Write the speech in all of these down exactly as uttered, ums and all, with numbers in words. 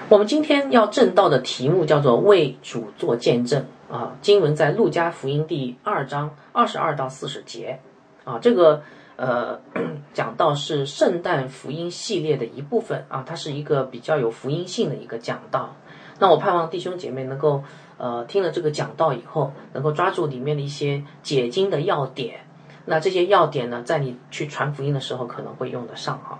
我们今天要证道的题目叫做为主做见证啊，经文在路加福音第二章二十二到四十节啊，这个呃讲到是圣诞福音系列的一部分啊，它是一个比较有福音性的一个讲道。那我盼望弟兄姐妹能够呃听了这个讲道以后，能够抓住里面的一些解经的要点。那这些要点呢，在你去传福音的时候可能会用得上哈。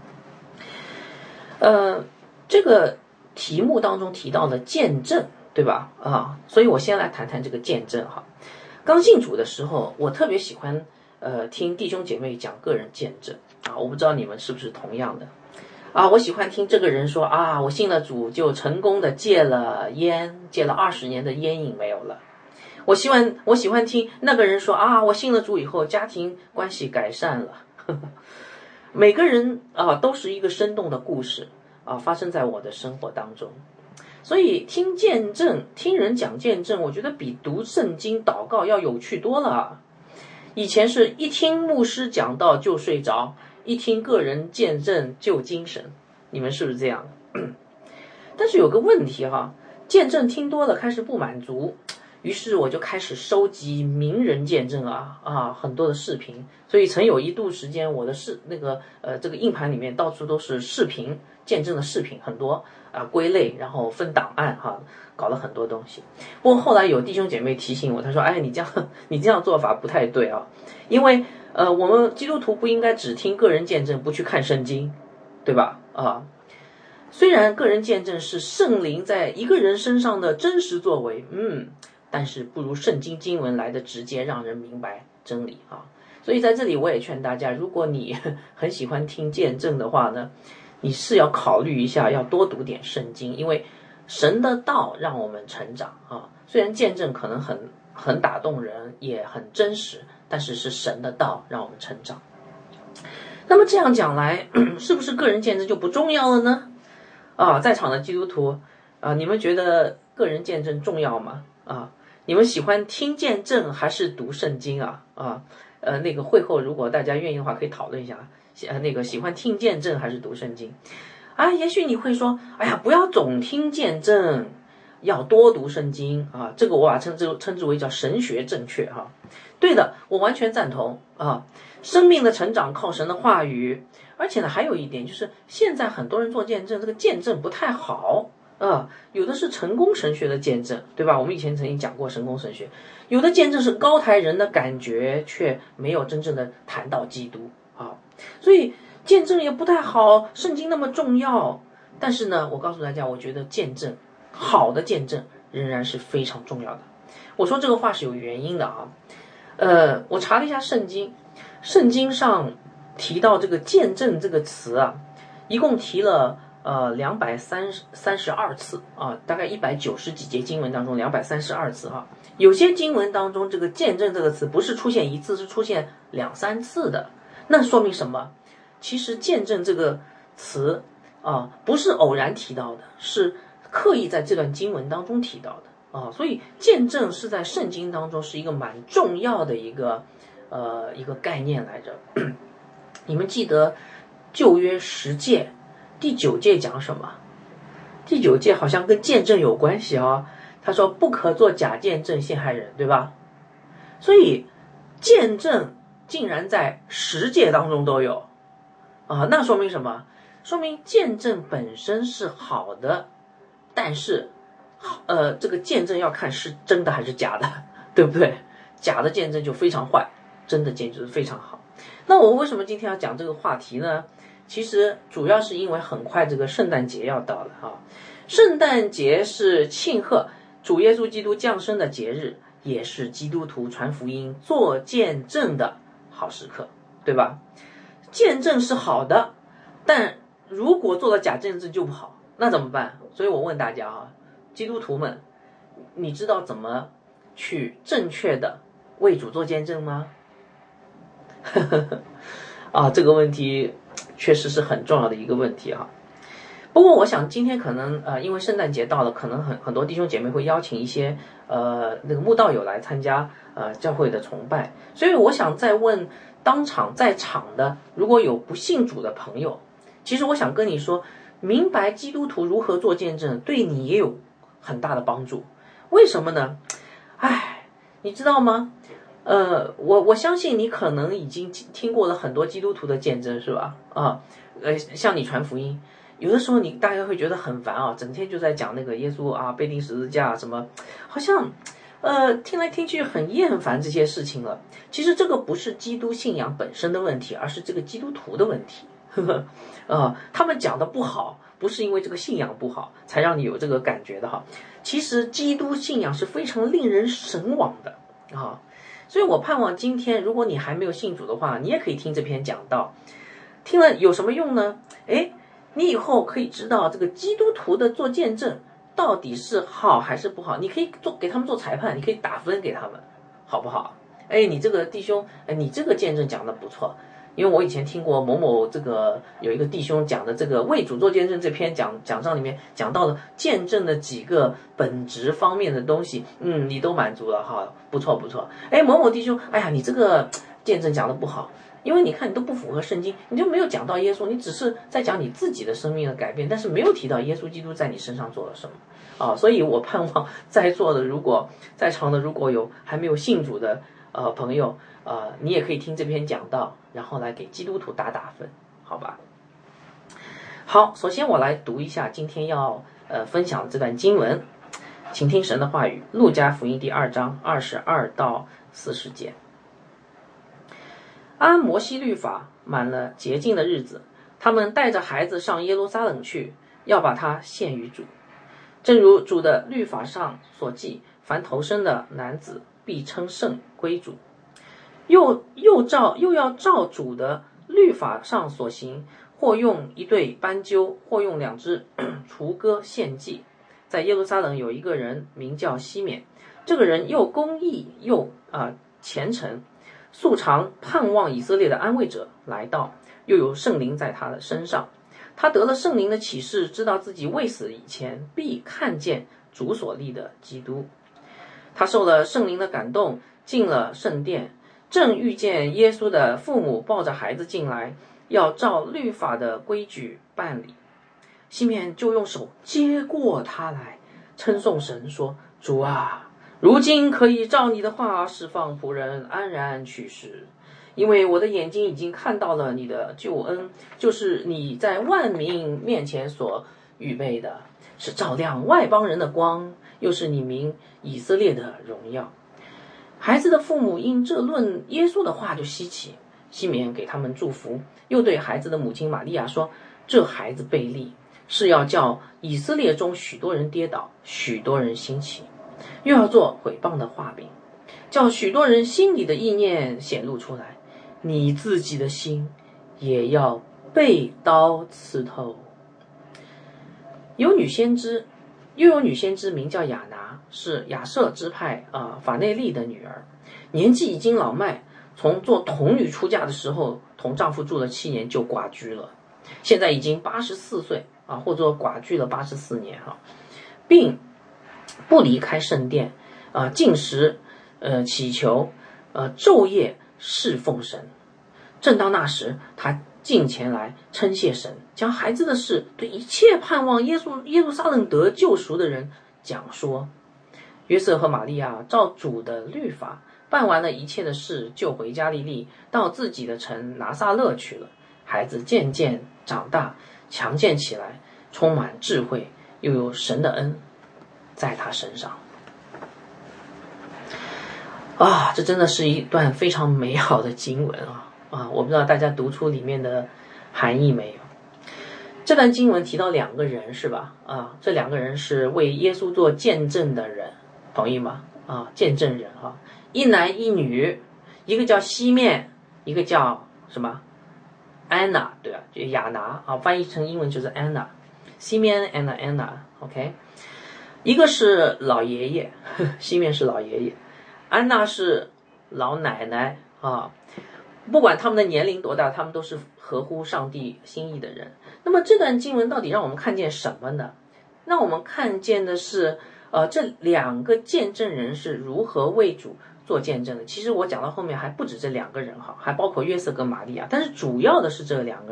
呃，这个题目当中提到的见证，对吧？啊，所以我先来谈谈这个见证哈。刚信主的时候，我特别喜欢呃听弟兄姐妹讲个人见证啊，我不知道你们是不是同样的啊。我喜欢听这个人说啊，我信了主就成功的戒了烟，戒了二十年的烟瘾没有了。我希望我喜欢听那个人说啊，我信了主以后家庭关系改善了。呵呵，每个人啊都是一个生动的故事啊，发生在我的生活当中。所以听见证，听人讲见证，我觉得比读圣经祷告要有趣多了。以前是一听牧师讲道就睡着，一听个人见证就精神，你们是不是这样？但是有个问题哈，见证听多了开始不满足，于是我就开始收集名人见证啊啊很多的视频，所以曾有一度时间我的视那个呃这个硬盘里面到处都是视频见证的视频，很多啊归类然后分档案哈，搞了很多东西。不过后来有弟兄姐妹提醒我，他说哎你这样你这样做法不太对啊，因为呃我们基督徒不应该只听个人见证不去看圣经，对吧？啊。虽然个人见证是圣灵在一个人身上的真实作为，嗯。但是不如圣经经文来的直接让人明白真理啊！所以在这里我也劝大家，如果你很喜欢听见证的话呢，你是要考虑一下，要多读点圣经，因为神的道让我们成长啊。虽然见证可能很很打动人，也很真实，但是是神的道让我们成长。那么这样讲来，是不是个人见证就不重要了呢？啊，在场的基督徒啊，你们觉得个人见证重要吗？啊？你们喜欢听见证还是读圣经啊？啊，呃，那个会后如果大家愿意的话，可以讨论一下。呃，那个喜欢听见证还是读圣经？啊，也许你会说，哎呀，不要总听见证，要多读圣经啊。这个我把它称之称之为叫神学正确哈、啊。对的，我完全赞同啊。生命的成长靠神的话语，而且呢，还有一点就是，现在很多人做见证，这个见证不太好。啊，有的是成功神学的见证，对吧？我们以前曾经讲过成功神学，有的见证是高抬人的感觉，却没有真正的谈到基督啊。所以见证也不太好，圣经那么重要，但是呢，我告诉大家，我觉得见证，好的见证仍然是非常重要的。我说这个话是有原因的啊。呃，我查了一下圣经，圣经上提到这个见证这个词啊，一共提了。呃，两百三十三十二次啊，大概一百九十几节经文当中，两百三十二次哈、啊。有些经文当中，这个见证这个词不是出现一次，是出现两三次的。那说明什么？其实见证这个词啊，不是偶然提到的，是刻意在这段经文当中提到的啊。所以见证是在圣经当中是一个蛮重要的一个呃一个概念来着。你们记得旧约十诫？第九诫讲什么？第九诫好像跟见证有关系哦。他说不可做假见证陷害人，对吧？所以见证竟然在十诫当中都有啊，那说明什么？说明见证本身是好的，但是呃，这个见证要看是真的还是假的，对不对？假的见证就非常坏，真的见证非常好。那我为什么今天要讲这个话题呢？其实主要是因为很快这个圣诞节要到了啊，圣诞节是庆贺主耶稣基督降生的节日，也是基督徒传福音做见证的好时刻，对吧？见证是好的，但如果做了假见证就不好，那怎么办？所以我问大家啊，基督徒们，你知道怎么去正确的为主做见证吗？啊，这个问题确实是很重要的一个问题啊。不过我想今天可能呃，因为圣诞节到了，可能很很多弟兄姐妹会邀请一些呃那个慕道友来参加呃教会的崇拜，所以我想再问当场在场的，如果有不信主的朋友，其实我想跟你说， 明白基督徒如何做见证，对你也有很大的帮助。为什么呢？哎，你知道吗？呃，我我相信你可能已经听过了很多基督徒的见证，是吧？啊，呃，向你传福音，有的时候你大概会觉得很烦啊，整天就在讲那个耶稣啊被钉十字架什么，好像呃听来听去很厌烦这些事情了。其实这个不是基督信仰本身的问题，而是这个基督徒的问题。呵呵，呃，他们讲的不好，不是因为这个信仰不好才让你有这个感觉的哈。其实基督信仰是非常令人神往的啊。所以我盼望今天，如果你还没有信主的话，你也可以听这篇讲道。听了有什么用呢？诶，你以后可以知道这个基督徒的做见证到底是好还是不好，你可以做给他们做裁判，你可以打分给他们，好不好？诶，你这个弟兄，诶，你这个见证讲的不错。因为我以前听过某某这个有一个弟兄讲的这个为主做见证这篇讲讲章里面讲到了见证的几个本质方面的东西，嗯，你都满足了哈，不错不错。哎，某某弟兄，哎呀，你这个见证讲的不好，因为你看你都不符合圣经，你就没有讲到耶稣，你只是在讲你自己的生命的改变，但是没有提到耶稣基督在你身上做了什么啊。所以我盼望在座的如果在场的如果有还没有信主的呃朋友，呃，你也可以听这篇讲道，然后来给基督徒打打分，好吧？好，首先我来读一下今天要呃分享的这段经文，请听神的话语，路加福音第二章二十二到四十节。按摩西律法满了洁净的日子，他们带着孩子上耶路撒冷去，要把他献于主。正如主的律法上所记，凡头生的男子必称圣归主。又又照又要照主的律法上所行，或用一对斑鸠，或用两只雏鸽献祭。在耶路撒冷有一个人名叫西缅，这个人又公义又啊、呃、虔诚，素常盼望以色列的安慰者来到，又有圣灵在他的身上。他得了圣灵的启示，知道自己未死以前必看见主所立的基督。他受了圣灵的感动，进了圣殿，正遇见耶稣的父母抱着孩子进来，要照律法的规矩办理。西缅就用手接过他来，称颂神说：主啊，如今可以照你的话释放仆人安然去世，因为我的眼睛已经看到了你的救恩，就是你在万民面前所预备的，是照亮外邦人的光，又是你民以色列的荣耀。孩子的父母因这论耶稣的话就稀奇，西缅给他们祝福，又对孩子的母亲玛利亚说：这孩子被立，是要叫以色列中许多人跌倒，许多人兴起，又要做毁谤的画饼，叫许多人心里的意念显露出来，你自己的心也要被刀刺透。有女先知，又有女先知名叫亚拿，是亚舍支派啊、呃、法内利的女儿，年纪已经老迈，从做童女出嫁的时候，同丈夫住了七年就寡居了，现在已经八十四岁啊，或者寡居了八十四年哈、啊，并不离开圣殿啊，进食，呃，祈求，呃，昼夜侍奉神。正当那时，他近前来称谢神，将孩子的事对一切盼望耶稣耶路撒冷得救赎的人讲说。约瑟和玛利亚照主的律法办完了一切的事，就回加利利，到自己的城拿撒勒去了。孩子渐渐长大，强健起来，充满智慧，又有神的恩在他身上。啊，这真的是一段非常美好的经文啊！啊，我不知道大家读出里面的含义没有？这段经文提到两个人是吧？啊，这两个人是为耶稣做见证的人，同意吗？啊，见证人啊，一男一女，一个叫西面，一个叫什么？安娜，对吧？就亚拿啊，翻译成英文就是安娜。西面 and Anna，OK， 一个是老爷爷，西面是老爷爷，安娜是老奶奶啊。不管他们的年龄多大，他们都是合乎上帝心意的人。那么这段经文到底让我们看见什么呢？让我们看见的是，呃，这两个见证人是如何为主做见证的。其实我讲到后面还不止这两个人哈，还包括约瑟跟玛利亚，但是主要的是这两个人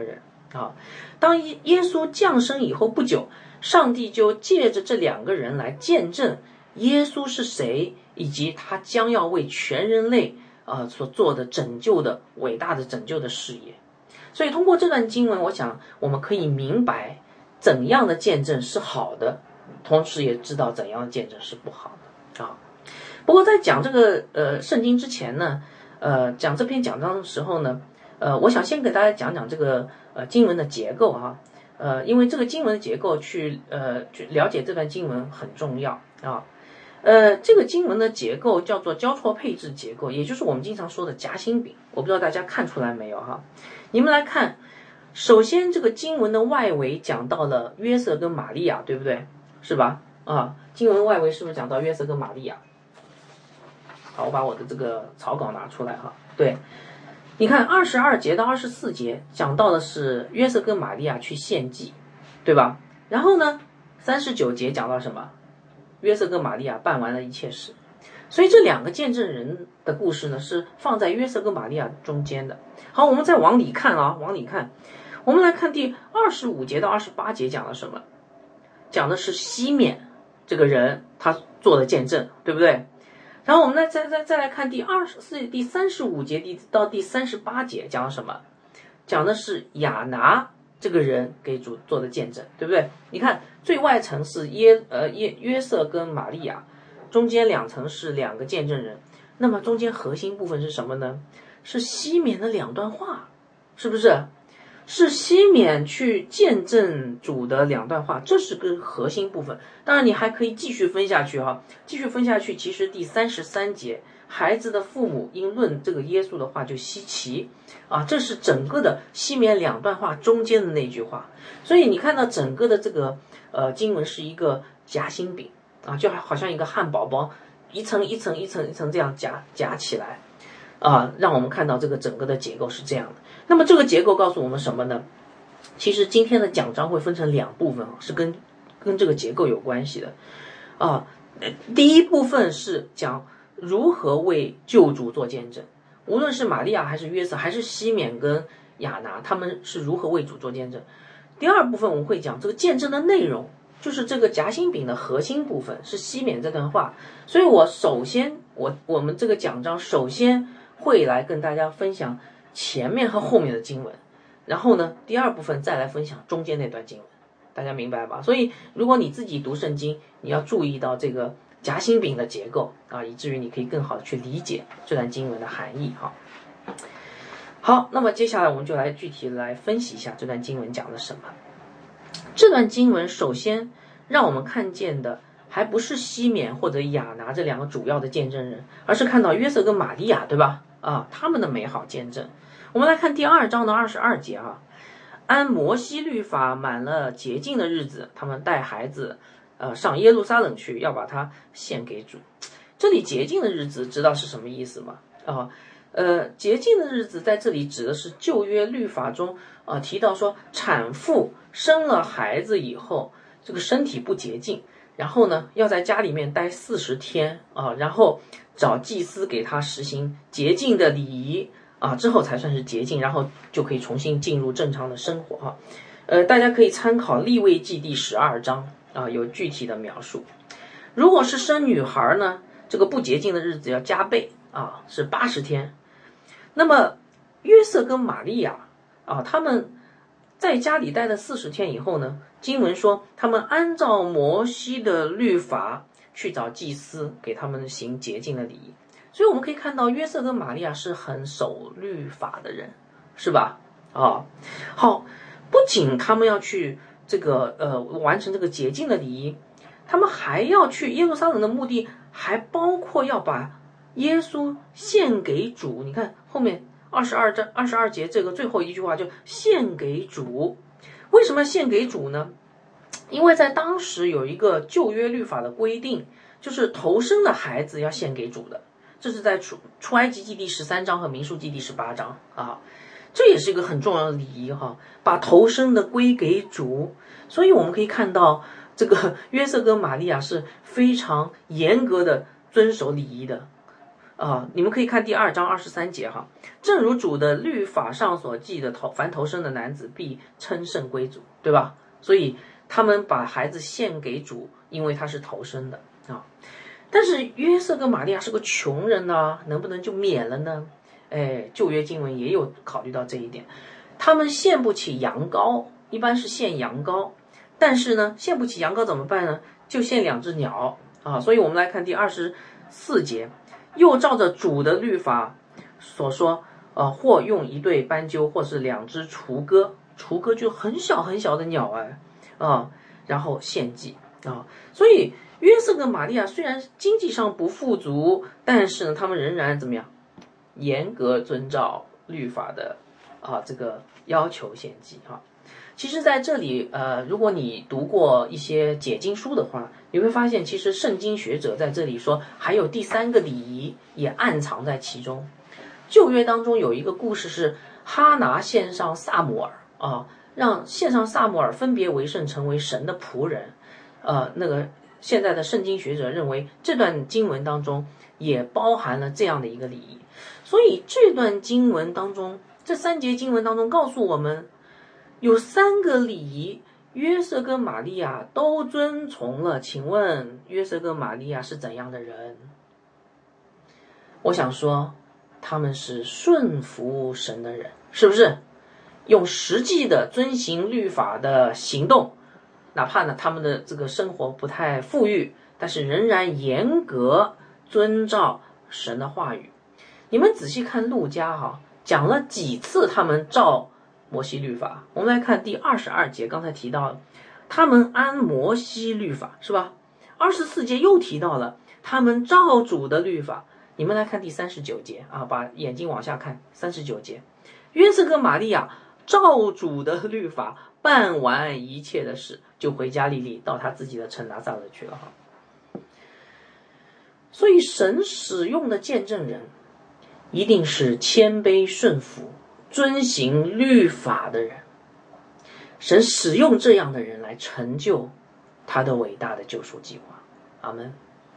啊。当耶稣降生以后不久，上帝就借着这两个人来见证耶稣是谁，以及他将要为全人类啊、呃、所做的拯救的伟大的拯救的事业。所以通过这段经文，我想我们可以明白怎样的见证是好的，同时也知道怎样的见证是不好的啊。不过在讲这个呃圣经之前呢，呃讲这篇讲章的时候呢，呃我想先给大家讲讲这个呃经文的结构啊，呃因为这个经文的结构去呃去了解这段经文很重要啊。呃，这个经文的结构叫做交错配置结构，也就是我们经常说的夹心饼。我不知道大家看出来没有哈？你们来看，首先这个经文的外围讲到了约瑟跟玛利亚，对不对？是吧？啊，经文外围是不是讲到约瑟跟玛利亚？好，我把我的这个草稿拿出来哈。对，你看二十二节到二十四节讲到的是约瑟跟玛利亚去献祭，对吧？然后呢，三十九节讲到什么？约瑟跟玛利亚办完了一切事。所以这两个见证人的故事呢，是放在约瑟跟玛利亚中间的。好，我们再往里看啊，往里看，我们来看第二十五节到二十八节讲了什么？讲的是西缅这个人他做的见证，对不对？然后我们来再再再来看第二十四、第三十五节第到第三十八节讲了什么？讲的是亚拿这个人给主做的见证，对不对？你看最外层是耶呃耶约瑟跟玛利亚，中间两层是两个见证人，那么中间核心部分是什么呢？是西缅的两段话，是不是？是西缅去见证主的两段话，这是个核心部分。当然你还可以继续分下去哈，继续分下去，其实第三十三节，孩子的父母因论这个耶稣的话就稀奇啊，这是整个的西缅两段话中间的那句话。所以你看到整个的这个呃经文是一个夹心饼啊，就好像一个汉堡包，一层一层一层一层这样夹夹起来啊，让我们看到这个整个的结构是这样的。那么这个结构告诉我们什么呢？其实今天的讲章会分成两部分，是跟跟这个结构有关系的啊。第一部分是讲如何为救主做见证，无论是玛利亚还是约瑟还是西缅跟亚拿，他们是如何为主做见证。第二部分我们会讲这个见证的内容，就是这个夹心饼的核心部分是西缅这段话。所以我首先我我们这个讲章首先会来跟大家分享前面和后面的经文，然后呢，第二部分再来分享中间那段经文，大家明白吧？所以如果你自己读圣经，你要注意到这个夹心饼的结构啊，以至于你可以更好的去理解这段经文的含义哈。好，那么接下来我们就来具体来分析一下这段经文讲了什么。这段经文首先让我们看见的还不是西缅或者亚拿这两个主要的见证人，而是看到约瑟跟玛利亚，对吧？啊，他们的美好见证。我们来看第二章的二十二节啊，按摩西律法满了洁净的日子，他们带孩子呃上耶路撒冷去，要把它献给主。这里洁净的日子知道是什么意思吗？啊，呃，洁净的日子在这里指的是旧约律法中啊、呃、提到说，产妇生了孩子以后，这个身体不洁净，然后呢要在家里面待四十天啊，然后找祭司给他实行洁净的礼仪啊，之后才算是洁净，然后就可以重新进入正常的生活哈。呃，大家可以参考利未记第十二章啊，有具体的描述。如果是生女孩呢，这个不洁净的日子要加倍啊，是八十天。那么约瑟跟玛利亚啊，他们在家里待了四十天以后呢，经文说他们按照摩西的律法去找祭司给他们行洁净的礼仪。所以我们可以看到约瑟跟玛利亚是很守律法的人，是吧？啊，好，不仅他们要去这个呃完成这个洁净的礼仪，他们还要去耶路撒冷的目的还包括要把耶稣献给主。你看后面二十二章二十二节这个最后一句话就献给主。为什么献给主呢？因为在当时有一个旧约律法的规定，就是头生的孩子要献给主的。这是在出出埃及记第十三章和民数记第十八章啊，这也是一个很重要的礼仪哈，把头生的归给主。所以我们可以看到，这个约瑟跟玛利亚是非常严格的遵守礼仪的。 啊，你们可以看第二章二十三节哈，正如主的律法上所记的，头凡投生的男子必称圣归主，对吧？所以他们把孩子献给主，因为他是投生的啊。但是约瑟跟玛利亚是个穷人呢，能不能就免了呢？哎，旧约经文也有考虑到这一点，他们献不起羊羔，一般是献羊羔，但是呢，献不起羊羔怎么办呢？就献两只鸟啊。所以我们来看第二十四节，又照着主的律法所说，呃，或用一对斑鸠，或是两只雏鸽，雏鸽就很小很小的鸟哎，啊，然后献祭啊。所以约瑟跟玛利亚虽然经济上不富足，但是呢，他们仍然怎么样？严格遵照律法的啊这个要求献祭哈。其实在这里呃，如果你读过一些解经书的话，你会发现其实圣经学者在这里说还有第三个礼仪也暗藏在其中。旧约当中有一个故事是哈拿献上撒母耳啊，让献上撒母耳分别为圣，成为神的仆人。呃，那个现在的圣经学者认为这段经文当中也包含了这样的一个礼仪。所以这段经文当中，这三节经文当中告诉我们，有三个礼仪，约瑟跟玛利亚都遵从了。请问约瑟跟玛利亚是怎样的人？我想说，他们是顺服神的人，是不是？用实际的遵行律法的行动，哪怕呢他们的这个生活不太富裕，但是仍然严格遵照神的话语。你们仔细看路加哈，讲了几次他们照摩西律法。我们来看第二十二节，刚才提到了他们按摩西律法，是吧？二十四节又提到了他们照主的律法。你们来看第三十九节啊，把眼睛往下看，三十九节，约瑟跟玛利亚照主的律法办完一切的事，就回加利利，到他自己的城拿撒勒去了哈。所以神使用的见证人一定是谦卑顺服、遵行律法的人。神使用这样的人来成就他的伟大的救赎计划。阿们。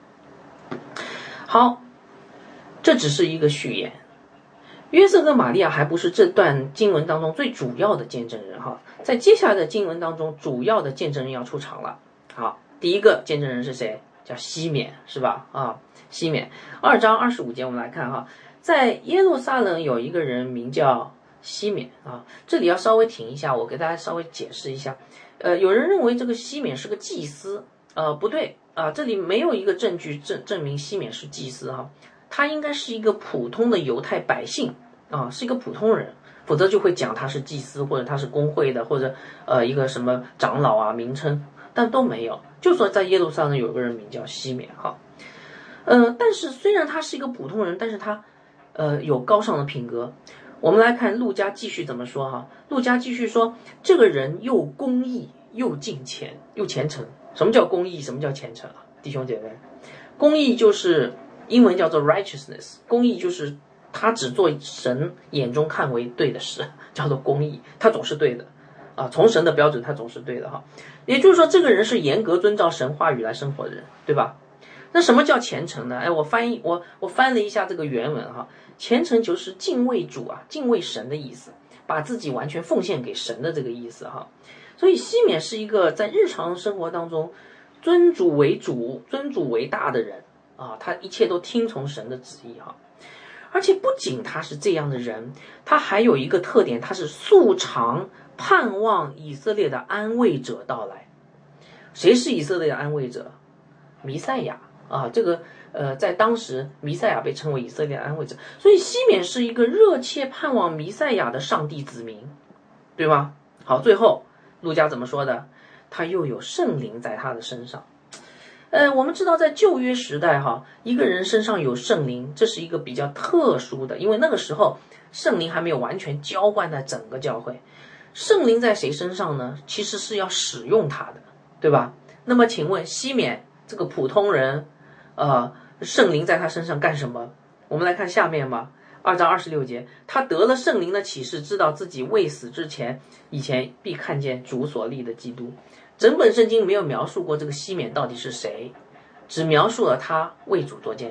好，这只是一个序言。约瑟跟玛利亚还不是这段经文当中最主要的见证人哈，在接下来的经文当中，主要的见证人要出场了。好，第一个见证人是谁？叫西缅，是吧？啊，西缅。二章二十五节我们来看哈，在耶路撒冷有一个人名叫西缅啊，这里要稍微停一下，我给大家稍微解释一下。呃，有人认为这个西缅是个祭司，呃，不对啊，这里没有一个证据证证明西缅是祭司哈。他应该是一个普通的犹太百姓啊，是一个普通人，否则就会讲他是祭司，或者他是公会的，或者呃一个什么长老啊名称，但都没有。就说在耶路撒冷有个人名叫西缅哈，呃，但是虽然他是一个普通人，但是他呃有高尚的品格。我们来看路加继续怎么说哈，路加继续说，这个人又公义又敬虔又虔诚。什么叫公义？什么叫虔诚啊？弟兄姐妹，公义就是英文叫做 righteousness， 公义就是他只做神眼中看为对的事，叫做公义，他总是对的啊，从神的标准他总是对的哈。也就是说，这个人是严格遵照神话语来生活的人，对吧？那什么叫虔诚呢？哎，我翻译我我翻了一下这个原文哈，虔诚就是敬畏主啊，敬畏神的意思，把自己完全奉献给神的这个意思哈。所以西缅是一个在日常生活当中尊主为主、尊主为大的人啊，他一切都听从神的旨意哈。而且不仅他是这样的人，他还有一个特点，他是素常盼望以色列的安慰者到来。谁是以色列的安慰者？弥赛亚啊，这个呃，在当时弥赛亚被称为以色列的安慰者，所以西缅是一个热切盼望弥赛亚的上帝子民，对吗？好，最后路加怎么说的？他又有圣灵在他的身上。呃，我们知道在旧约时代哈，一个人身上有圣灵，这是一个比较特殊的，因为那个时候圣灵还没有完全浇灌在整个教会。圣灵在谁身上呢？其实是要使用他的，对吧？那么请问西缅这个普通人，呃，圣灵在他身上干什么？我们来看下面吧，二章二十六节，他得了圣灵的启示，知道自己未死之前，以前必看见主所立的基督。整本圣经没有描述过这个西缅到底是谁，只描述了他为主做见证。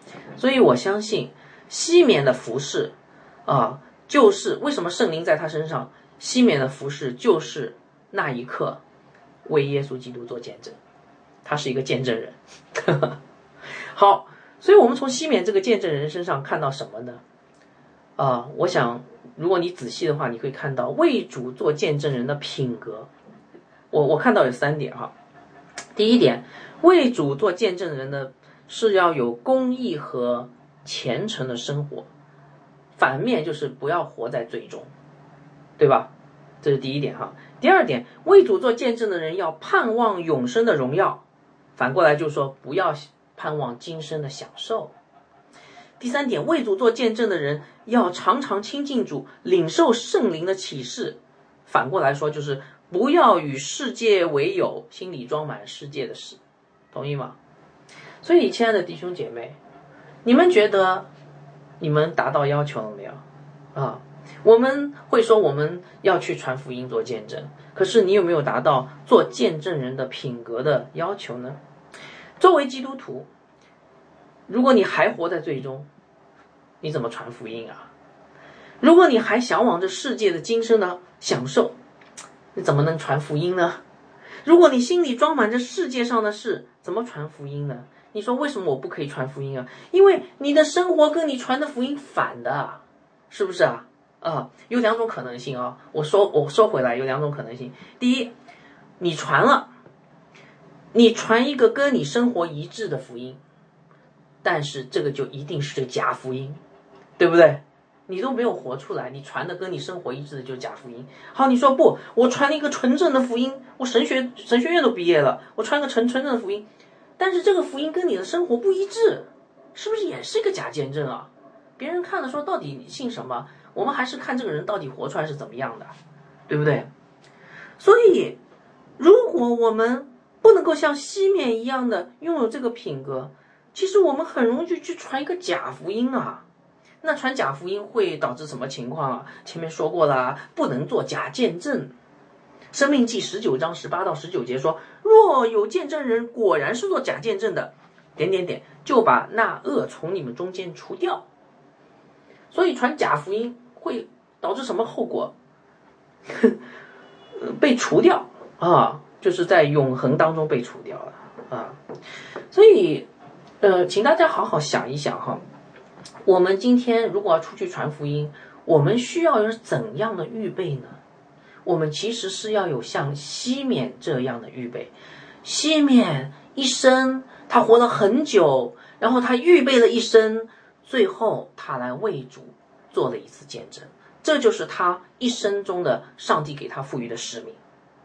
所以我相信西缅的服饰啊，就是为什么圣灵在他身上，西缅的服饰就是那一刻为耶稣基督做见证，他是一个见证人。好，所以我们从西缅这个见证人身上看到什么呢？啊，我想如果你仔细的话，你会看到为主做见证人的品格。我我看到有三点哈。第一点，为主做见证人的是要有公义和虔诚的生活，反面就是不要活在罪中，对吧？这是第一点哈。第二点，为主做见证的人要盼望永生的荣耀，反过来就是说不要盼望今生的享受。第三点，为主做见证的人要常常亲近主，领受圣灵的启示，反过来说就是不要与世界为友，心里装满世界的事，同意吗？所以亲爱的弟兄姐妹，你们觉得你们达到要求了没有啊？我们会说我们要去传福音做见证，可是你有没有达到做见证人的品格的要求呢？作为基督徒，如果你还活在罪中，你怎么传福音啊？如果你还向往着世界的今生的享受，你怎么能传福音呢？如果你心里装满着世界上的事，怎么传福音呢？你说为什么我不可以传福音啊？因为你的生活跟你传的福音反的，是不是啊？啊，有两种可能性啊。我说我说回来有两种可能性。第一，你传了，你传一个跟你生活一致的福音，但是这个就一定是个假福音，对不对？你都没有活出来，你传的跟你生活一致的就是假福音。好，你说不，我传了一个纯正的福音，我神学神学院都毕业了，我传个纯纯正的福音，但是这个福音跟你的生活不一致，是不是也是一个假见证啊？别人看了说到底你信什么，我们还是看这个人到底活出来是怎么样的，对不对？所以如果我们不能够像西缅一样的拥有这个品格，其实我们很容易去传一个假福音啊。那传假福音会导致什么情况啊？前面说过了，不能做假见证。申命记十九章十八到十九节说，若有见证人果然是做假见证的，点点点，就把那恶从你们中间除掉。所以传假福音会导致什么后果？被除掉啊，就是在永恒当中被除掉了啊。所以呃，请大家好好想一想哈，我们今天如果要出去传福音，我们需要有怎样的预备呢？我们其实是要有像西缅这样的预备。西缅一生他活了很久，然后他预备了一生，最后他来为主做了一次见证，这就是他一生中的上帝给他赋予的使命。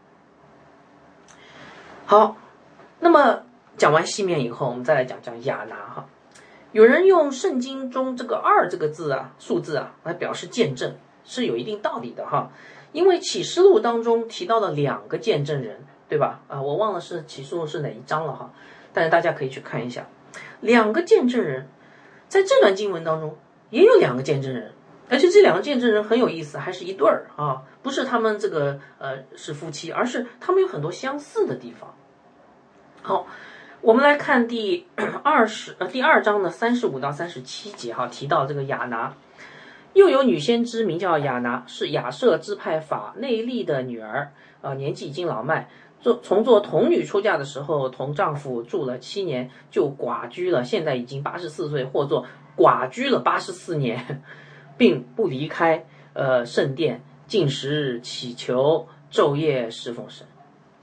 好，那么讲完西缅以后，我们再来讲讲亚拿哈。有人用圣经中这个二这个字啊，数字啊，来表示见证，是有一定道理的哈。因为启示录当中提到了两个见证人，对吧？啊，我忘了是启示录是哪一章了哈，但是大家可以去看一下，两个见证人，在这段经文当中也有两个见证人，而且这两个见证人很有意思，还是一对儿啊，不是他们这个呃是夫妻，而是他们有很多相似的地方。好。我们来看第二十呃第二章的三十五到三十七节哈，提到这个亚拿，又有女先知名叫亚拿，是亚设支派法内利的女儿，呃年纪已经老迈，做从做童女出嫁的时候，同丈夫住了七年，就寡居了，现在已经八十四岁，或做寡居了八十四年，并不离开呃圣殿，禁食祈求，昼夜侍奉神。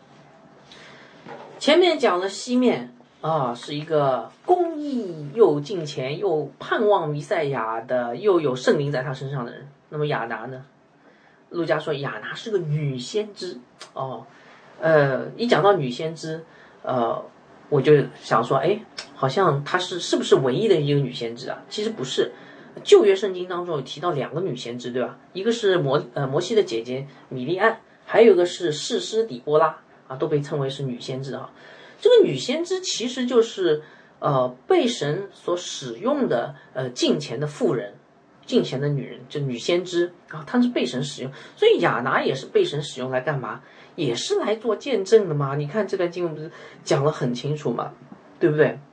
前面讲了西面啊，是一个公义又敬虔又盼望弥赛亚的，又有圣灵在他身上的人。那么亚拿呢？路加说亚拿是个女先知哦。呃，一讲到女先知，呃，我就想说，哎，好像她是是不是唯一的一个女先知啊？其实不是，旧约圣经当中有提到两个女先知，对吧？一个是摩呃摩西的姐姐米利暗，还有一个是士师底波拉。啊，都被称为是女先知啊。这个女先知其实就是呃被神所使用的呃敬虔的妇人，敬虔的女人，就女先知啊，她是被神使用。所以亚拿也是被神使用来干嘛？也是来做见证的嘛。你看这段经文不是讲了很清楚嘛，对不对？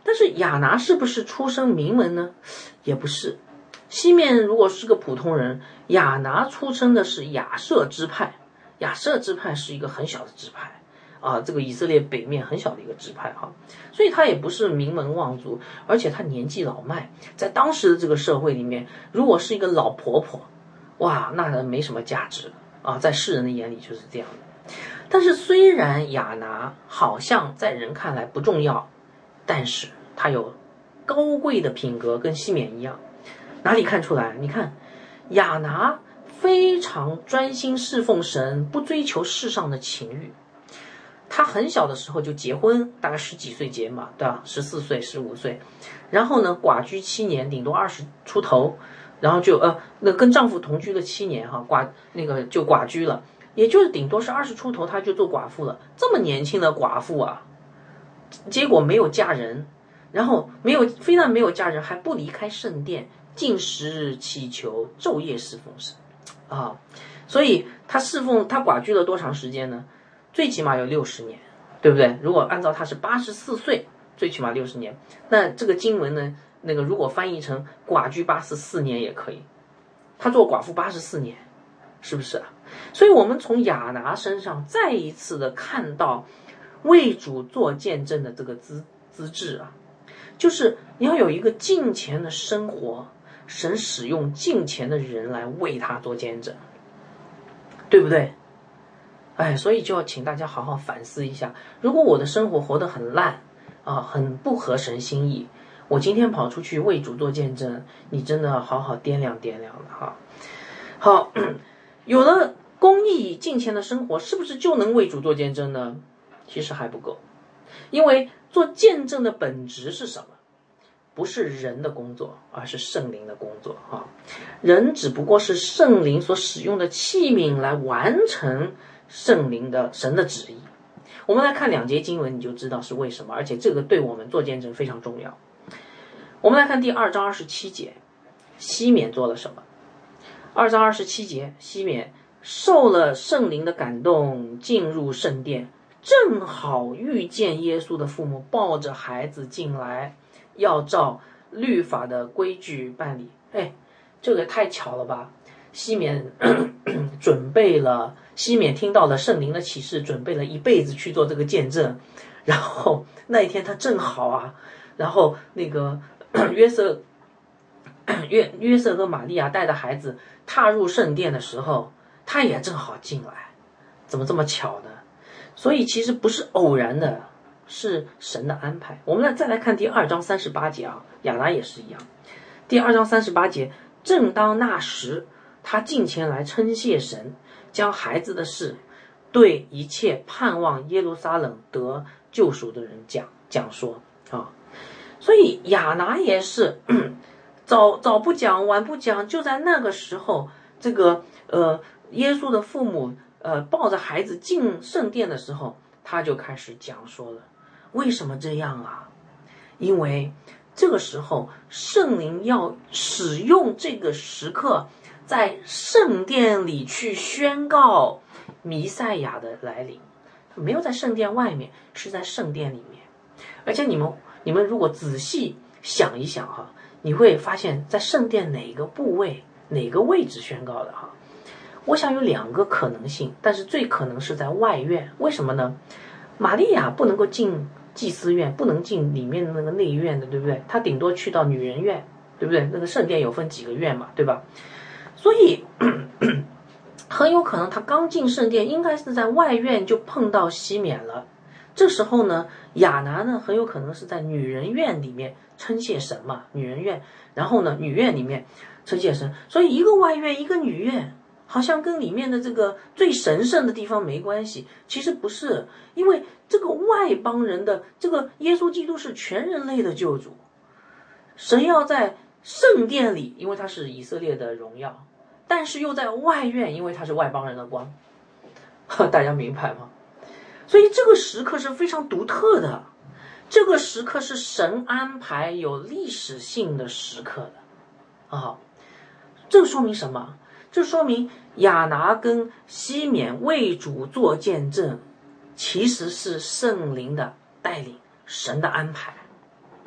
但是亚拿是不是出身名门呢？也不是。西面如果是个普通人，亚拿出生的是亚设支派，亚设支派是一个很小的支派啊，这个以色列北面很小的一个支派哈，所以他也不是名门望族，而且他年纪老迈，在当时的这个社会里面，如果是一个老婆婆，哇，那没什么价值啊，在世人的眼里就是这样的。但是虽然亚拿好像在人看来不重要，但是他有高贵的品格，跟西缅一样。哪里看出来？你看亚拿非常专心侍奉神，不追求世上的情欲。他很小的时候就结婚，大概十几岁结嘛，对吧？十四岁、十五岁，然后呢，寡居七年，顶多二十出头，然后就呃，那跟丈夫同居了七年哈，寡那个就寡居了，也就是顶多是二十出头，他就做寡妇了。这么年轻的寡妇啊，结果没有嫁人，然后没有，非但没有嫁人，还不离开圣殿，禁食祈求，昼夜侍奉神啊。所以他侍奉他寡居了多长时间呢？最起码有六十年，对不对？如果按照他是八十四岁，最起码六十年，那这个经文呢，那个如果翻译成寡居八十四年也可以，他做寡妇八十四年，是不是啊？所以我们从亚拿身上再一次的看到为主做见证的这个资资质啊，就是你要有一个敬虔的生活，神使用敬虔的人来为他做见证，对不对？哎，所以就要请大家好好反思一下，如果我的生活活得很烂啊，很不合神心意，我今天跑出去为主做见证，你真的好好掂量掂量了哈。好，有了公义敬虔的生活，是不是就能为主做见证呢？其实还不够，因为做见证的本质是什么？不是人的工作，而是圣灵的工作啊。人只不过是圣灵所使用的器皿来完成圣灵的神的旨意。我们来看两节经文，你就知道是为什么，而且这个对我们做见证非常重要。我们来看第二章二十七节，西缅做了什么？二章二十七节，西缅受了圣灵的感动，进入圣殿，正好遇见耶稣的父母抱着孩子进来，要照律法的规矩办理。哎，这个太巧了吧！西缅准备了，西缅听到了圣灵的启示，准备了一辈子去做这个见证。然后那一天他正好啊，然后那个约瑟约约瑟和玛利亚带着孩子踏入圣殿的时候，他也正好进来。怎么这么巧呢？所以其实不是偶然的，是神的安排。我们来再来看第二章三十八节啊，亚拿也是一样。第二章三十八节，正当那时，他近前来称谢神，将孩子的事对一切盼望耶路撒冷得救赎的人讲讲说啊。所以亚拿也是早早不讲晚不讲，就在那个时候，这个呃耶稣的父母呃抱着孩子进圣殿的时候，他就开始讲说了。为什么这样啊？因为这个时候圣灵要使用这个时刻，在圣殿里去宣告弥赛亚的来临，没有在圣殿外面，是在圣殿里面。而且你们你们如果仔细想一想哈，你会发现在圣殿哪个部位哪个位置宣告的哈？我想有两个可能性，但是最可能是在外院。为什么呢？玛利亚不能够进祭司院，不能进里面的那个内院的，对不对？她顶多去到女人院，对不对？那个圣殿有分几个院嘛，对吧？所以很有可能他刚进圣殿，应该是在外院就碰到西缅了。这时候呢，亚拿呢很有可能是在女人院里面称谢神嘛，女人院，然后呢女院里面称谢神，所以一个外院一个女院，好像跟里面的这个最神圣的地方没关系。其实不是，因为这个外邦人的这个耶稣基督是全人类的救主，神要在圣殿里，因为他是以色列的荣耀，但是又在外院，因为他是外邦人的光。大家明白吗？所以这个时刻是非常独特的，这个时刻是神安排有历史性的时刻的啊。这说明什么？这说明亚拿跟西缅为主做见证，其实是圣灵的带领，神的安排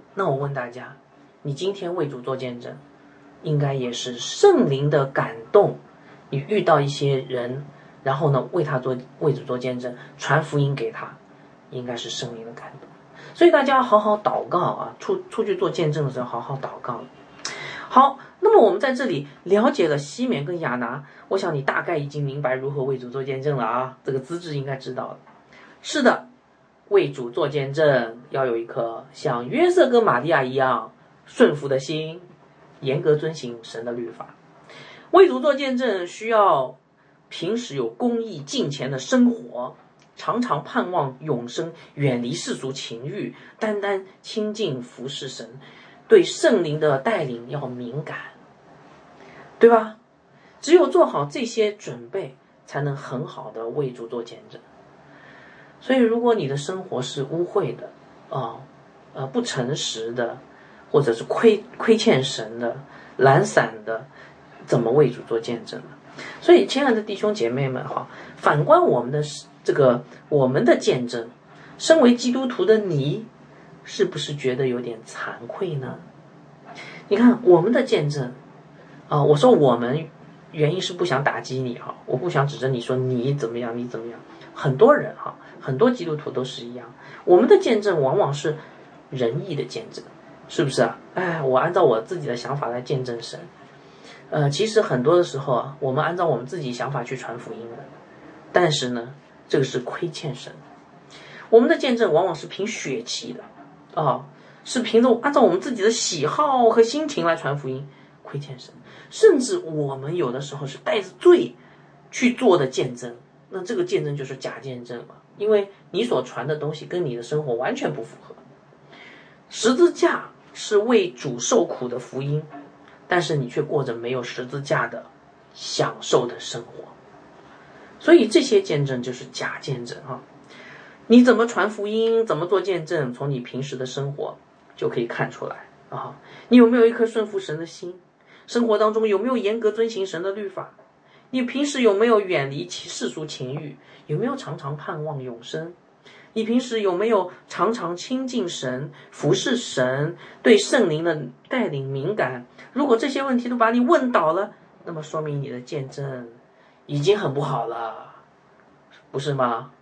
那我问大家，你今天为主做见证，应该也是圣灵的感动，你遇到一些人，然后呢为他做为主做见证，传福音给他，应该是圣灵的感动。所以大家要好好祷告啊，出出去做见证的时候好好祷告。好，那么我们在这里了解了西缅跟亚拿，我想你大概已经明白如何为主做见证了啊，这个资质应该知道了。是的，为主做见证要有一颗像约瑟跟玛利亚一样顺服的心，严格遵行神的律法。为主做见证需要平时有公义敬虔的生活，常常盼望永生，远离世俗情欲，单单亲近服侍神，对圣灵的带领要敏感，对吧？只有做好这些准备，才能很好的为主做见证。所以如果你的生活是污秽的啊、呃，不诚实的，或者是亏亏欠神的、懒散的，怎么为主做见证呢？所以亲爱的弟兄姐妹们哈，反观我们的这个我们的见证，身为基督徒的你，是不是觉得有点惭愧呢？你看我们的见证啊、呃，我说我们原因是不想打击你哈，我不想指着你说你怎么样你怎么样。很多人哈，很多基督徒都是一样，我们的见证往往是仁义的见证，是不是啊？哎，我按照我自己的想法来见证神。呃，其实很多的时候啊，我们按照我们自己想法去传福音的，但是呢，这个是亏欠神。我们的见证往往是凭血气的啊、哦，是凭着按照我们自己的喜好和心情来传福音，亏欠神。甚至我们有的时候是带着罪去做的见证，那这个见证就是假见证嘛，因为你所传的东西跟你的生活完全不符合。十字架是为主受苦的福音，但是你却过着没有十字架的享受的生活，所以这些见证就是假见证啊！你怎么传福音，怎么做见证，从你平时的生活就可以看出来啊！你有没有一颗顺服神的心？生活当中有没有严格遵行神的律法？你平时有没有远离世俗情欲？有没有常常盼望永生？你平时有没有常常亲近神、服侍神，对圣灵的带领敏感？如果这些问题都把你问倒了，那么说明你的见证已经很不好了，不是吗？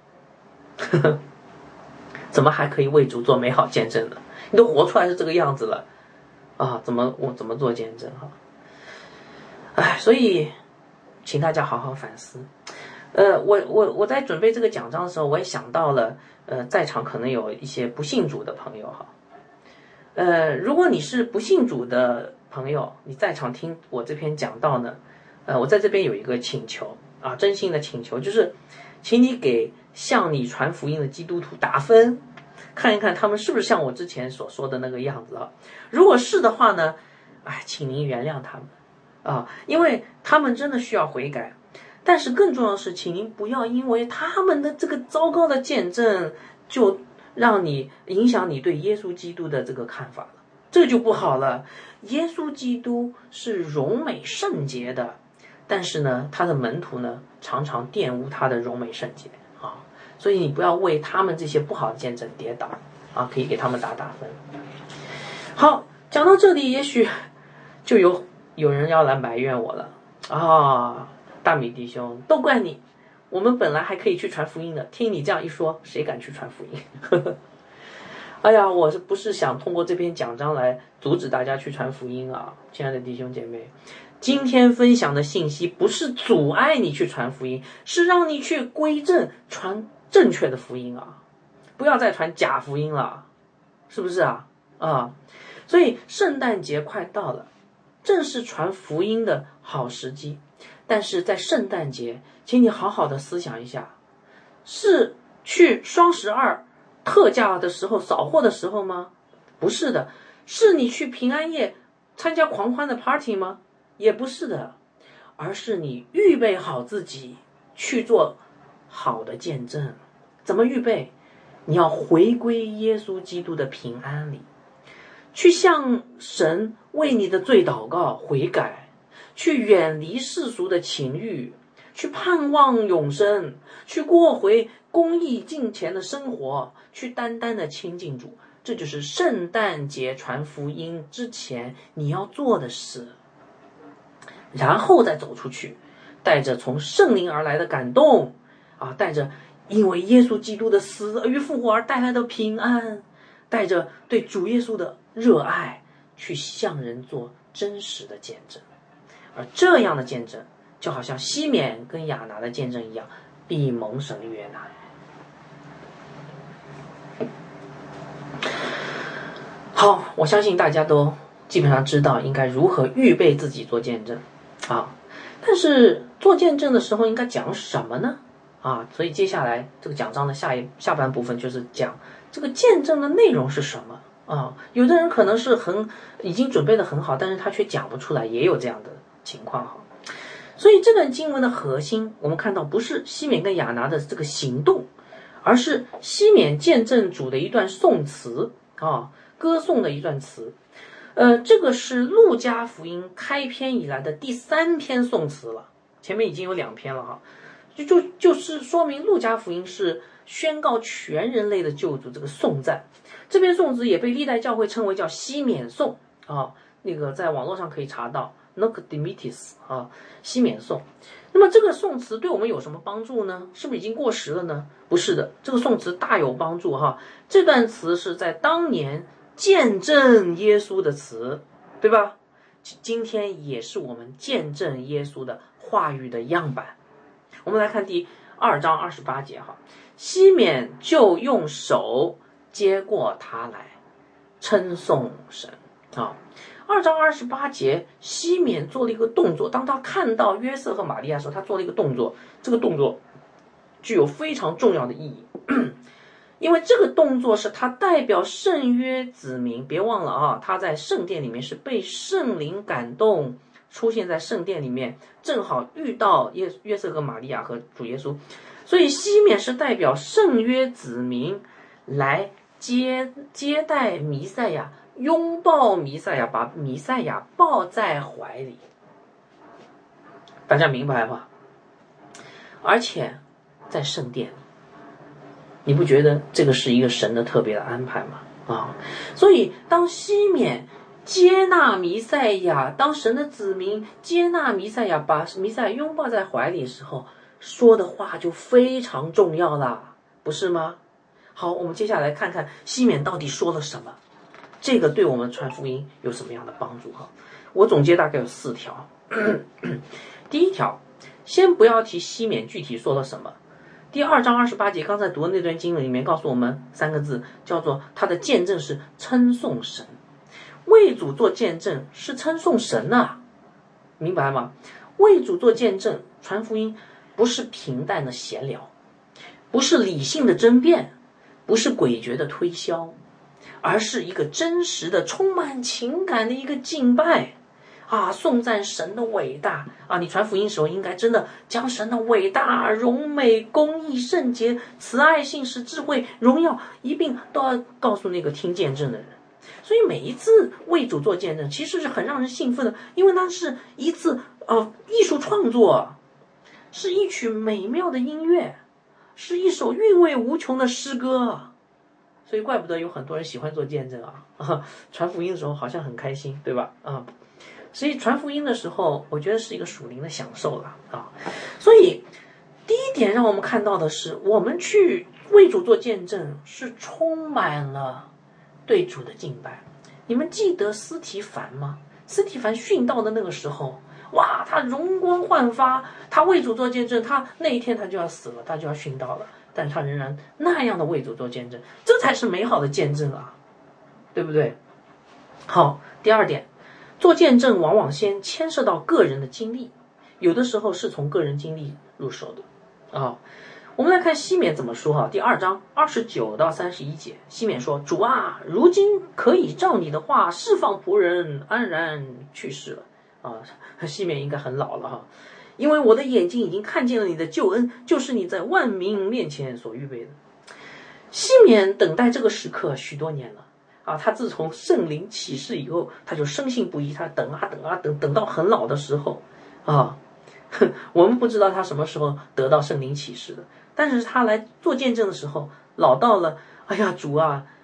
怎么还可以为主做美好见证呢？你都活出来是这个样子了啊！怎么我怎么做见证哈？哎，所以请大家好好反思。呃，我我我在准备这个讲章的时候，我也想到了，呃，在场可能有一些不信主的朋友哈。呃，如果你是不信主的朋友，你在场听我这篇讲道呢，呃，我在这边有一个请求啊，真心的请求，就是请你给向你传福音的基督徒打分，看一看他们是不是像我之前所说的那个样子啊。如果是的话呢，哎，请您原谅他们啊，因为他们真的需要悔改。但是更重要的是，请您不要因为他们的这个糟糕的见证，就让你影响你对耶稣基督的这个看法了，这就不好了。耶稣基督是荣美圣洁的，但是呢，他的门徒呢，常常玷污他的荣美圣洁啊，所以你不要为他们这些不好的见证跌倒啊，可以给他们打打分。好，讲到这里，也许就有有人要来埋怨我了啊。大米弟兄，都怪你，我们本来还可以去传福音的，听你这样一说，谁敢去传福音？哎呀，我是不是想通过这篇讲章来阻止大家去传福音啊？亲爱的弟兄姐妹，今天分享的信息不是阻碍你去传福音，是让你去归正，传正确的福音啊，不要再传假福音了，是不是啊？啊，所以圣诞节快到了，正是传福音的好时机。但是在圣诞节，请你好好的思想一下，是去双十二特价的时候扫货的时候吗？不是的。是你去平安夜参加狂欢的 party 吗？也不是的。而是你预备好自己去做好的见证。怎么预备？你要回归耶稣基督的平安里，去向神为你的罪祷告悔改，去远离世俗的情欲，去盼望永生，去过回公义敬虔的生活，去单单的亲近主， 这就是圣诞节传福音之前你要做的事，然后再走出去，带着从圣灵而来的感动啊，带着因为耶稣基督的死与复活而带来的平安，带着对主耶稣的热爱，去向人做真实的见证。而这样的见证就好像西缅跟亚拿的见证一样，必蒙神悦纳。好，我相信大家都基本上知道应该如何预备自己做见证啊。但是做见证的时候应该讲什么呢？啊，所以接下来这个讲章的下一下半部分就是讲这个见证的内容是什么啊。有的人可能是很已经准备的很好，但是他却讲不出来，也有这样的情况哈。所以这段经文的核心，我们看到不是西缅跟亚拿的这个行动，而是西缅见证主的一段颂词啊，歌颂的一段词。呃，这个是路加福音开篇以来的第三篇颂词了，前面已经有两篇了哈，就就就是说明路加福音是宣告全人类的救主这个颂赞。这篇颂词也被历代教会称为叫西缅颂啊，那个在网络上可以查到 Nunc Dimittis 啊，西缅颂。那么这个颂词对我们有什么帮助呢？是不是已经过时了呢？不是的，这个颂词大有帮助哈。这段词是在当年见证耶稣的词，对吧？今天也是我们见证耶稣的话语的样板。我们来看第二章二十八节哈，西缅就用手接过他来，称颂神啊。二章二十八节，西缅做了一个动作，当他看到约瑟和玛利亚的时候，他做了一个动作，这个动作具有非常重要的意义。因为这个动作是他代表圣约子民，别忘了啊，他在圣殿里面是被圣灵感动，出现在圣殿里面，正好遇到约约瑟和玛利亚和主耶稣，所以西缅是代表圣约子民来接接待弥赛亚，拥抱弥赛亚，把弥赛亚抱在怀里。大家明白吗？而且在圣殿里，你不觉得这个是一个神的特别的安排吗？啊，所以当西缅接纳弥赛亚，当神的子民接纳弥赛亚，把弥赛亚拥抱在怀里的时候，说的话就非常重要啦，不是吗？好，我们接下来看看西缅到底说了什么，这个对我们传福音有什么样的帮助哈？我总结大概有四条。第一条，先不要提西缅具体说了什么。第二章二十八节刚才读的那段经文里面告诉我们三个字，叫做他的见证是称颂神。为主做见证是称颂神啊，明白吗？为主做见证传福音不是平淡的闲聊，不是理性的争辩，不是诡谲的推销，而是一个真实的充满情感的一个敬拜啊，颂赞神的伟大啊！你传福音的时候，应该真的将神的伟大、荣美、公义、圣洁、慈爱、信实、智慧、荣耀一并都要告诉那个听见证的人。所以每一次为主做见证，其实是很让人兴奋的，因为那是一次呃艺术创作，是一曲美妙的音乐，是一首韵味无穷的诗歌。所以怪不得有很多人喜欢做见证啊！啊，传福音的时候好像很开心，对吧？啊。所以传福音的时候，我觉得是一个属灵的享受了啊。所以第一点让我们看到的是，我们去为主做见证是充满了对主的敬拜。你们记得司提反吗？司提反殉道的那个时候，哇，他容光焕发，他为主做见证，他那一天他就要死了，他就要殉道了，但他仍然那样的为主做见证，这才是美好的见证啊，对不对？好，第二点，做见证往往先牵涉到个人的经历，有的时候是从个人经历入手的啊。我们来看西缅怎么说哈，第二章二十九到三十一节，西缅说：“主啊，如今可以照你的话释放仆人，安然去世了。”啊，西缅应该很老了哈，因为我的眼睛已经看见了你的救恩，就是你在万民面前所预备的。西缅等待这个时刻许多年了。啊，他自从圣灵启示以后，他就深信不疑，他等啊等啊等，等到很老的时候，啊，我们不知道他什么时候得到圣灵启示的，但是他来做见证的时候，老到了，哎呀，主啊，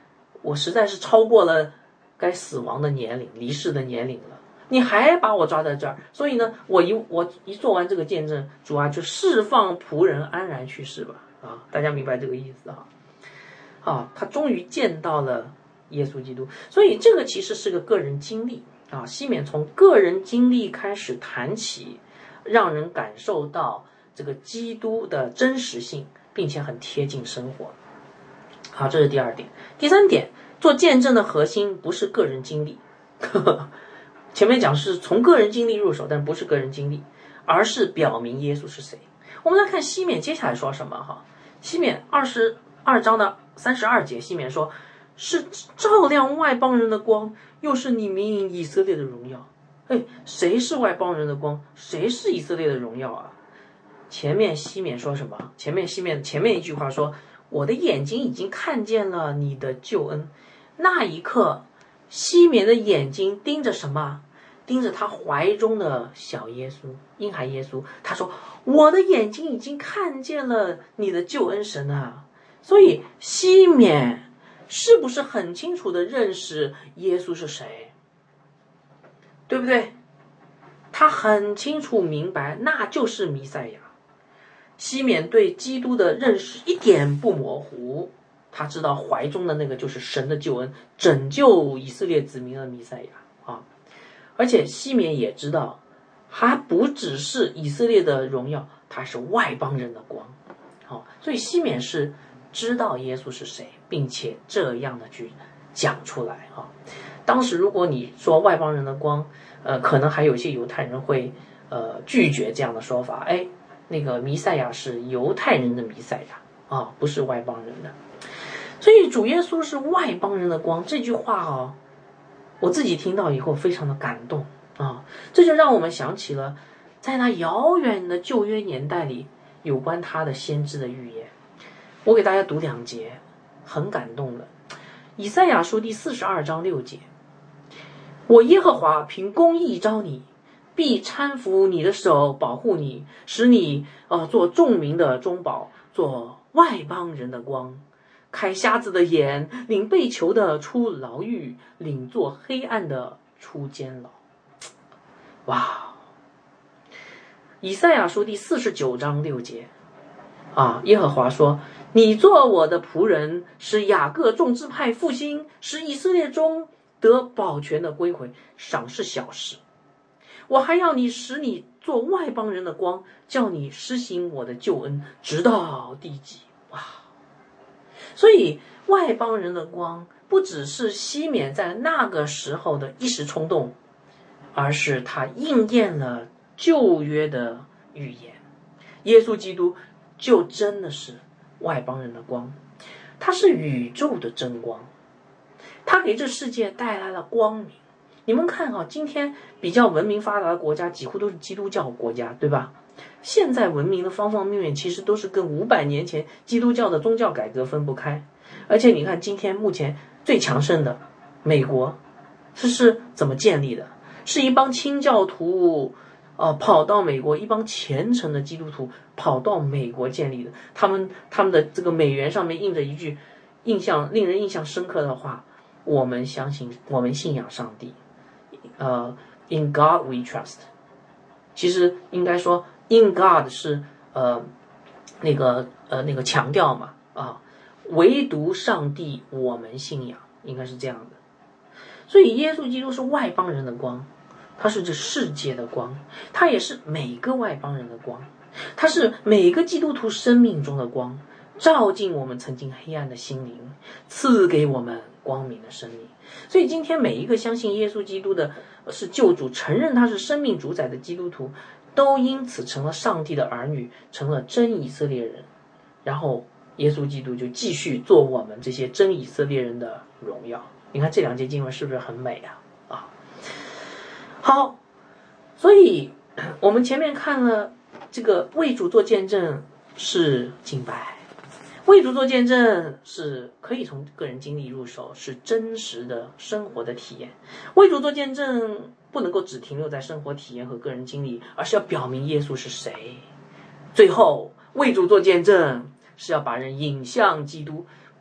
我实在是超过了该死亡的年龄，离世的年龄了，你还把我抓在这儿，所以呢，我一我一做完这个见证，主啊，就释放仆人安然去世吧。啊，大家明白这个意思啊？啊，他终于见到了耶稣基督，所以这个其实是个个人经历啊。西缅从个人经历开始谈起，让人感受到这个基督的真实性，并且很贴近生活。好，这是第二点。第三点，做见证的核心不是个人经历，呵呵，前面讲是从个人经历入手，但不是个人经历，而是表明耶稣是谁。我们来看西缅接下来说什么哈。西缅二十二章的三十二节，西缅说，是照亮外邦人的光，又是你民营以色列的荣耀。哎，谁是外邦人的光？谁是以色列的荣耀啊？前面西缅说什么？前面西缅前面一句话说，我的眼睛已经看见了你的救恩。那一刻，西缅的眼睛盯着什么？盯着他怀中的小耶稣，婴孩耶稣。他说，我的眼睛已经看见了你的救恩神啊。所以西缅是不是很清楚的认识耶稣是谁？对不对？他很清楚明白，那就是弥赛亚。西缅对基督的认识一点不模糊，他知道怀中的那个就是神的救恩，拯救以色列子民的弥赛亚啊。而且西缅也知道，还不只是以色列的荣耀，他是外邦人的光。好，所以西缅是知道耶稣是谁，并且这样的去讲出来啊。当时如果你说外邦人的光，呃，可能还有一些犹太人会呃拒绝这样的说法。哎，那个弥赛亚是犹太人的弥赛亚啊，不是外邦人的。所以主耶稣是外邦人的光，这句话哦，我自己听到以后非常的感动啊。这就让我们想起了在那遥远的旧约年代里有关他的先知的预言。我给大家读两节，很感动的。以赛亚书第四十二章六节，我耶和华凭公义招你，必搀扶你的手，保护你，使你呃做众民的中保，做外邦人的光，开瞎子的眼，领被囚的出牢狱，领做黑暗的出监牢。哇！以赛亚书第四十九章六节啊，耶和华说，你做我的仆人，使雅各众支派复兴，使以色列中得保全的归回，赏是小事。我还要你使你做外邦人的光，叫你施行我的救恩，直到地极。哇！所以外邦人的光不只是西缅在那个时候的一时冲动，而是他应验了旧约的预言。耶稣基督就真的是外邦人的光，他是宇宙的真光，他给这世界带来了光明。你们看啊，今天比较文明发达的国家几乎都是基督教国家，对吧？现在文明的方方面面其实都是跟五百年前基督教的宗教改革分不开。而且你看今天目前最强盛的美国，这是怎么建立的？是一帮清教徒呃，跑到美国，一帮虔诚的基督徒跑到美国建立的。他们他们的这个美元上面印着一句印象令人印象深刻的话，我们相信，我们信仰上帝，呃 In God we trust。 其实应该说 In God 是呃那个呃那个强调嘛啊，唯独上帝我们信仰，应该是这样的。所以耶稣基督是外邦人的光，他是这世界的光，他也是每个外邦人的光，他是每个基督徒生命中的光，照进我们曾经黑暗的心灵，赐给我们光明的生命。所以今天每一个相信耶稣基督的是救主，承认他是生命主宰的基督徒，都因此成了上帝的儿女，成了真以色列人。然后耶稣基督就继续做我们这些真以色列人的荣耀。你看这两节经文是不是很美啊？啊，好，所以我们前面看了这个为主做见证是敬拜，为主做见证是可以从个人经历入手，是真实的生活的体验。为主做见证不能够只停留在生活体验和个人经历，而是要表明耶稣是谁。最后为主做见证是要把人引向基督，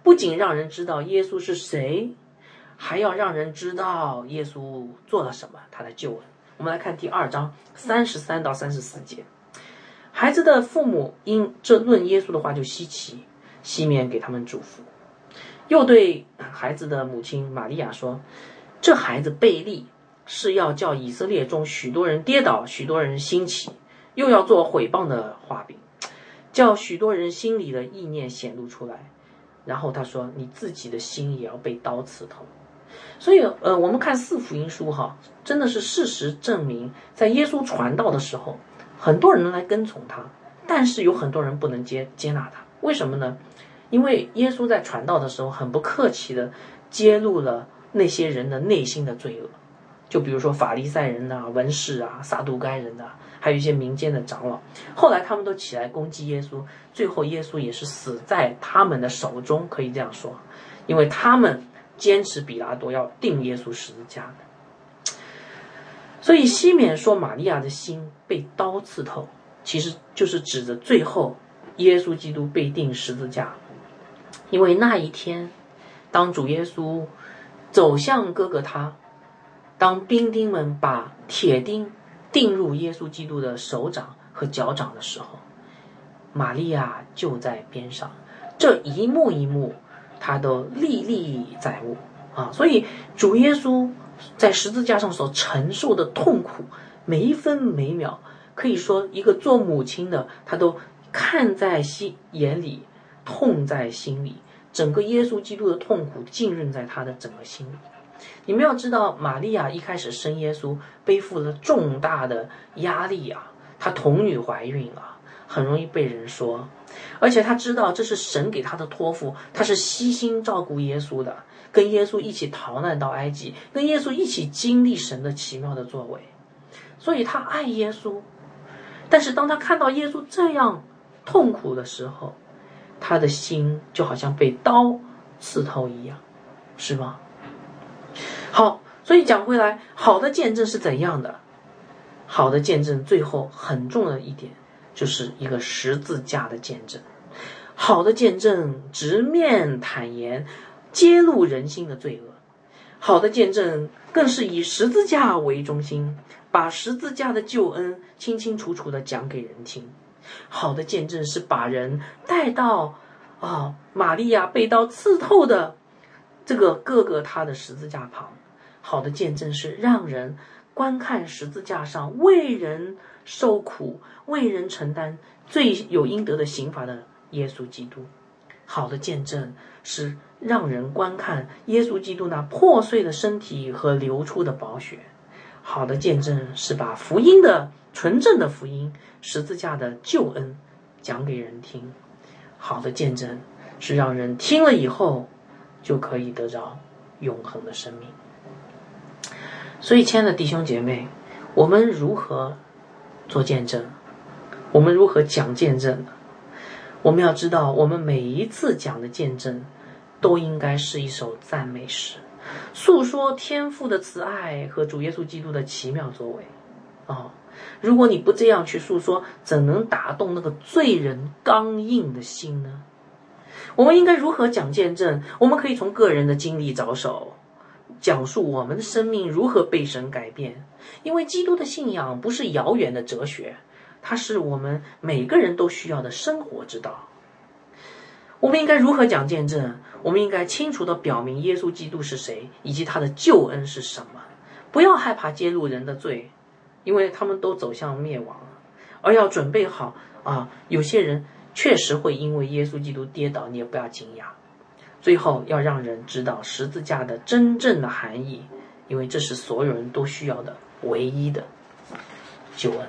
不仅让人知道耶稣是谁，还要让人知道耶稣做了什么，他的救恩。我们来看第二章三十三到三十四节。孩子的父母因这论耶稣的话就稀奇，西面给他们嘱咐，又对孩子的母亲玛利亚说，这孩子贝利是要叫以色列中许多人跌倒，许多人兴起，又要做毁谤的画饼，叫许多人心里的意念显露出来。然后他说，你自己的心也要被刀刺透。所以呃，我们看四福音书哈，真的是事实证明，在耶稣传道的时候，很多人来跟从他，但是有很多人不能接接纳他。为什么呢？因为耶稣在传道的时候很不客气的揭露了那些人的内心的罪恶，就比如说法利赛人啊、文士啊、撒都该人啊，还有一些民间的长老，后来他们都起来攻击耶稣，最后耶稣也是死在他们的手中，可以这样说，因为他们坚持比拉多要钉耶稣十字架的。所以西缅说玛利亚的心被刀刺透，其实就是指着最后耶稣基督被钉十字架。因为那一天，当主耶稣走向哥哥他，当兵丁们把铁钉钉入耶稣基督的手掌和脚掌的时候，玛利亚就在边上，这一幕一幕他都历历在目啊！所以主耶稣在十字架上所承受的痛苦，每一分每秒，可以说一个做母亲的，他都看在心眼里，痛在心里，整个耶稣基督的痛苦浸润在他的整个心里。你们要知道，玛利亚一开始生耶稣背负了重大的压力啊，她童女怀孕啊，很容易被人说，而且她知道这是神给她的托付，她是悉心照顾耶稣的，跟耶稣一起逃难到埃及，跟耶稣一起经历神的奇妙的作为，所以她爱耶稣。但是当她看到耶稣这样痛苦的时候，她的心就好像被刀刺透一样，是吗？好，所以讲回来，好的见证是怎样的？好的见证最后很重要的一点，就是一个十字架的见证。好的见证直面坦言，揭露人心的罪恶。好的见证更是以十字架为中心，把十字架的救恩清清楚楚地讲给人听。好的见证是把人带到啊，玛利亚被刀刺透的这个哥哥他的十字架旁。好的见证是让人观看十字架上为人受苦、为人承担罪有应得的刑罚的耶稣基督。好的见证是让人观看耶稣基督那破碎的身体和流出的宝血。好的见证是把福音的纯正的福音、十字架的救恩讲给人听。好的见证是让人听了以后就可以得着永恒的生命。所以亲爱的弟兄姐妹，我们如何做见证？我们如何讲见证呢？我们要知道，我们每一次讲的见证都应该是一首赞美诗，诉说天父的慈爱和主耶稣基督的奇妙作为。哦，如果你不这样去诉说，怎能打动那个罪人刚硬的心呢？我们应该如何讲见证？我们可以从个人的经历着手，讲述我们的生命如何被神改变。因为基督的信仰不是遥远的哲学，它是我们每个人都需要的生活之道。我们应该如何讲见证？我们应该清楚地表明耶稣基督是谁，以及他的救恩是什么。不要害怕揭露人的罪，因为他们都走向灭亡了，而要准备好啊，有些人确实会因为耶稣基督跌倒，你也不要惊讶。最后要让人知道十字架的真正的含义，因为这是所有人都需要的唯一的救恩。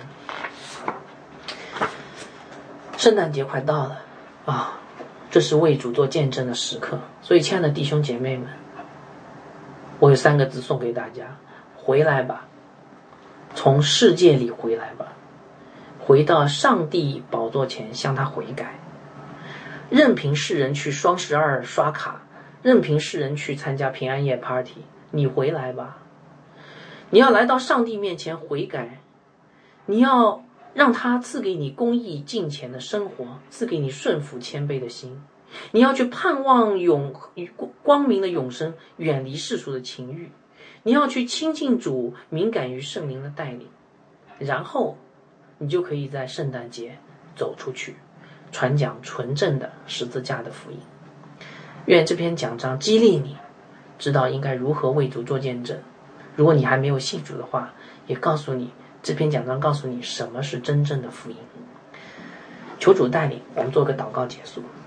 圣诞节快到了啊，这是为主做见证的时刻。所以亲爱的弟兄姐妹们，我有三个字送给大家：回来吧，从世界里回来吧，回到上帝宝座前向他悔改。任凭世人去双十二刷卡，任凭世人去参加平安夜 party， 你回来吧。你要来到上帝面前悔改，你要让他赐给你公义敬虔的生活，赐给你顺服谦卑的心。 你要去盼望永光明的永生，远离世俗的情欲。你要去亲近主，敏感于圣灵的带领，然后你就可以在圣诞节走出去，传讲纯正的十字架的福音。愿这篇讲章激励你，知道应该如何为主做见证。如果你还没有信主的话，也告诉你，这篇讲章告诉你什么是真正的福音。求主带领，我们做个祷告结束。